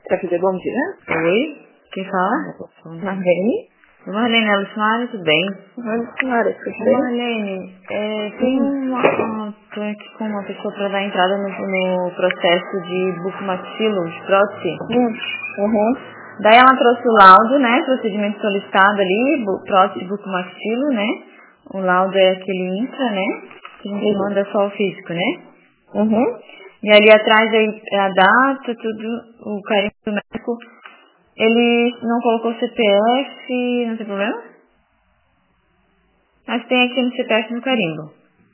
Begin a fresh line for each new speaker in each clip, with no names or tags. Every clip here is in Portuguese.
Quer dizer bom dia?
Oi, quem fala?
Marlene?
Marlene, Luciana, tudo bem?
Senhora, tudo bem?
Marlene, tô aqui com uma pessoa para dar entrada no processo de bucomaxilo, de prótese.
Uhum.
Daí ela trouxe o laudo, né, procedimento solicitado ali, prótese bucomaxilo, né? O laudo é aquele intra, né? Que a gente manda só o físico, né?
Uhum.
E ali atrás aí é a data, tudo, o carimbo do médico. Ele não colocou CPF, não tem problema? Mas tem aqui no CPF no carimbo.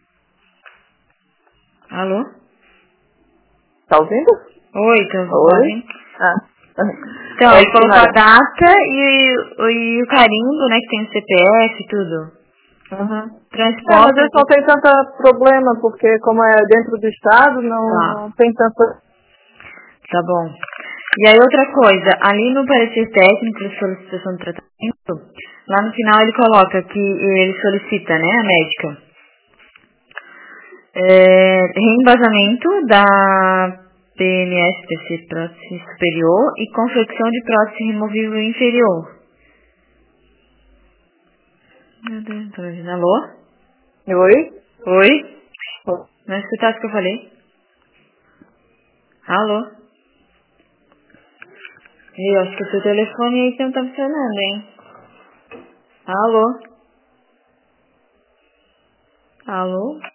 Alô?
Tá ouvindo?
Oi, então
Oi?
Então, ele colocou a
senhora.
data e o carimbo, né, que tem o CPF e tudo.
Uhum.
Transporte.
Mas isso não tem tanto problema, porque como é dentro do estado, não tem tanto...
Tá bom. E aí outra coisa, ali no parecer técnico de solicitação de tratamento, lá no final ele coloca que ele solicita, né, a médica, reembasamento da PMS-PC prótese superior e confecção de prótese removível inferior. Meu Deus, tô ouvindo. Alô?
Oi?
Oi? Não escutasse o que eu falei? Alô? Eu acho que o seu telefone aí não tá funcionando, hein? Alô? Alô?